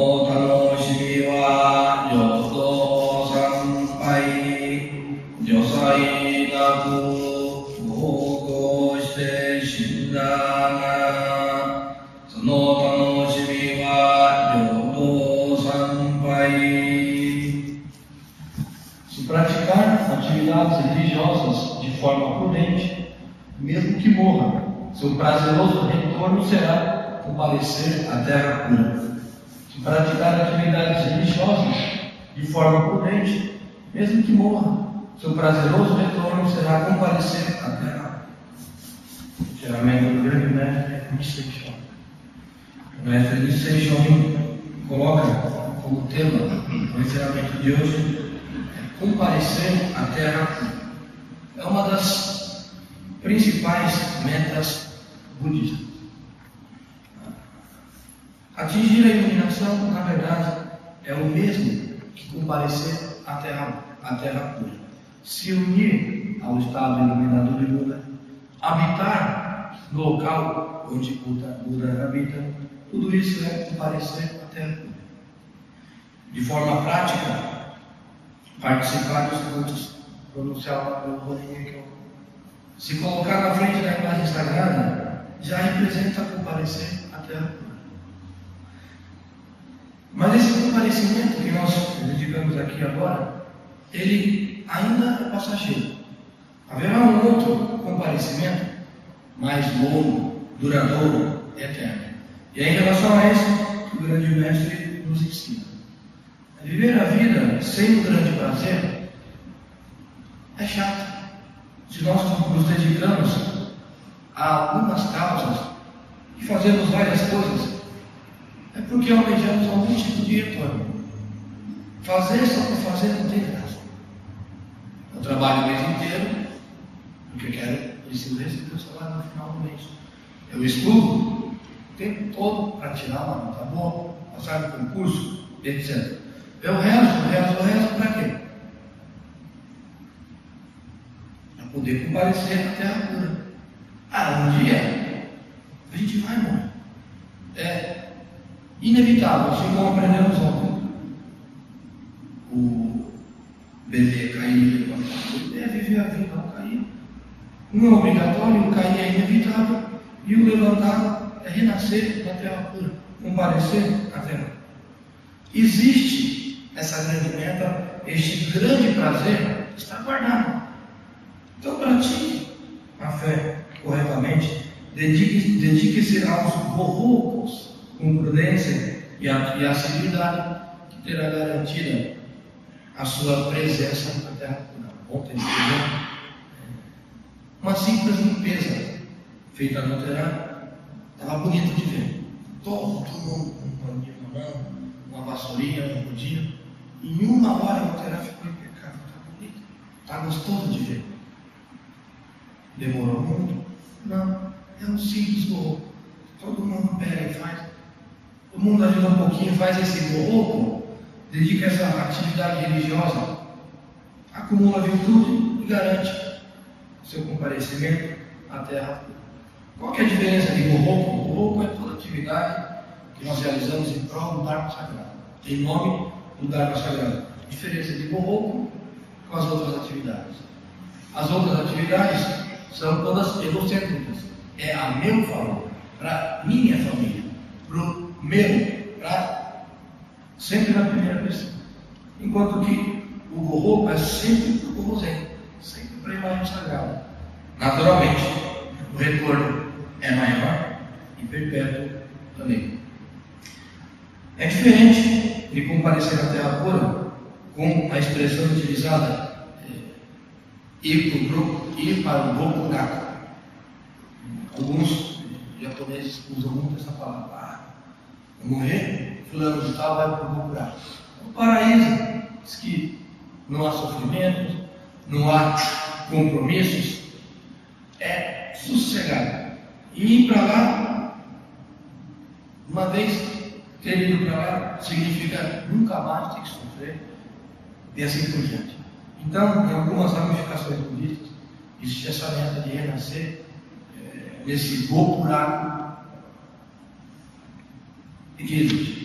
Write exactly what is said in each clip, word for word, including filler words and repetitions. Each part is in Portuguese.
の楽しみはよと参拝如才なく奉公して死んだが、その楽しみはよと参拝。 Se praticar atividades religiosas de forma prudente, mesmo que morra, seu prazeroso retorno será comparecer à terra pura. Se praticar atividades religiosas de forma prudente, mesmo que morra, seu prazeroso retorno será comparecer à terra pura. O encerramento do grande mestre Nichiren Shonin. O mestre Nichiren Shonin coloca como tema o encerramento de hoje: comparecer à terra pura. É uma das principais metas budistas. Atingir a iluminação, na verdade, é o mesmo que comparecer à terra, à terra pura. Se unir ao estado iluminado de Buda, habitar no local onde Buda, Buda habita, tudo isso é comparecer à terra pura. De forma prática, participar dos cultos, pronunciar o Horen, se colocar na frente da imagem sagrada, já representa comparecer à terra pura. Mas esse comparecimento que nós dedicamos aqui agora, ele ainda é passageiro. Haverá um outro comparecimento mais longo, duradouro, eterno. E é em relação a esse que o grande mestre nos ensina. Viver a vida sem um grande prazer é chato. Se nós nos dedicamos a algumas causas e fazemos várias coisas, é porque almejamos algum tipo de retorno. Fazer só por fazer não tem graça. Eu trabalho o mês inteiro porque quero, preciso receber o salário no final do mês. Eu estudo o tempo todo para tirar uma nota boa, passar no concurso, etcétera. Eu rezo, rezo, rezo para quê? Para poder comparecer à terra pura. Ah, um dia a gente vai morrer. É inevitável, assim como aprendemos ontem. O bebê cair e levantar. O bebê é viver a vida, não cair. Um é obrigatório, o cair é inevitável. E o levantar é renascer na terra pura, comparecer à terra. Existe essa grande meta, este grande prazer está guardado. Então pratique a fé corretamente, dedique-se dedique aos borrocos com prudência e assiduidade, que terá garantida a sua presença na terra pura. Ontem, uma simples limpeza feita no terá, estava bonito de ver. Todo mundo com um paninho na mão, uma vassourinha, um budinho. Em uma hora o terá ficou impecável, está bonito, está gostoso de ver. Demorou muito? Não, é um simples borroco. Todo mundo pega e faz. Todo mundo ajuda um pouquinho, faz esse borroco, dedica essa atividade religiosa, acumula virtude e garante o seu comparecimento à terra pura. Qual que é a diferença de borroco? Borroco é toda atividade que nós realizamos em prol do Dharma Sagrado, em nome do Dharma Sagrado. A diferença de borroco com as outras atividades. As outras atividades são todas egocêntricas. É a meu favor, para minha família, para o meu, para sempre na primeira pessoa. Enquanto que o borroco é sempre para o borrozinho, sempre para a imagem sagrada. Naturalmente, o retorno é maior e perpétuo também. É diferente de comparecer à terra pura com a expressão utilizada é, ir para o grupo, ir para o Gokuraku. Alguns japoneses usam muito essa palavra. Ah, morrer, fulano de tal vai para o Gokuraku. O paraíso diz que não há sofrimento, não há compromissos, é sossegado. E ir para lá, uma vez ter ido para lá, significa nunca mais ter que sofrer, e assim por diante. Então, em algumas ramificações budistas, existe essa meta de renascer é, nesse Gokuraku que existe.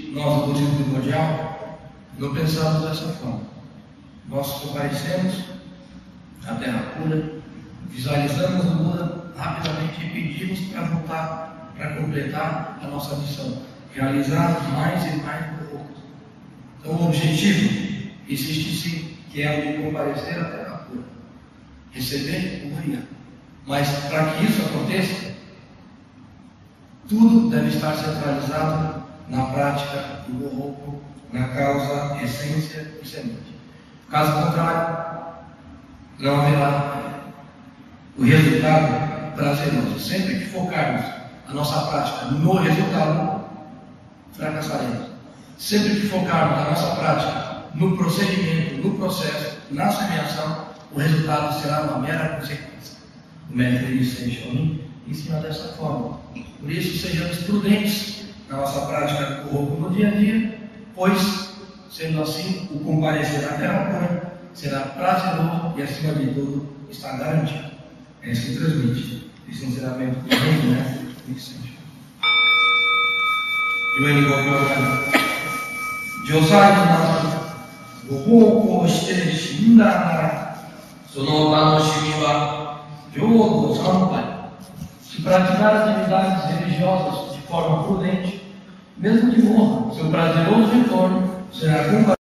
nós, do budismo primordial, não pensamos dessa forma. Nós comparecemos à Terra pura, visualizamos o Buda rapidamente e pedimos para voltar, para completar a nossa missão, realizar mais e mais Gohoku. Então, o objetivo existe sim, que é o de comparecer à Terra pura, receber o Buda. Mas para que isso aconteça, tudo deve estar centralizado na prática do Gohoku, na causa, essência e semente. Caso contrário, não haverá o resultado prazeroso. Sempre que focarmos a nossa prática no resultado, fracassaremos. Sempre que focarmos a nossa prática no procedimento, no processo, na semeação, o resultado será uma mera consequência. O mestre Senshonin ensina dessa forma. Por isso, sejamos prudentes na nossa prática do Gohoku no dia a dia, pois, sendo assim, o comparecer à Terra pura será prazeroso e, acima de tudo, está garantido. É isso que transmite esse ensinamento do reino, né? Vicente. Josai na Gohoku shite shinda nara sono tanoshimi wa Jodo Sampai. Se praticar atividades religiosas de forma prudente, mesmo que morra, seu prazeroso retorno será compartilhado.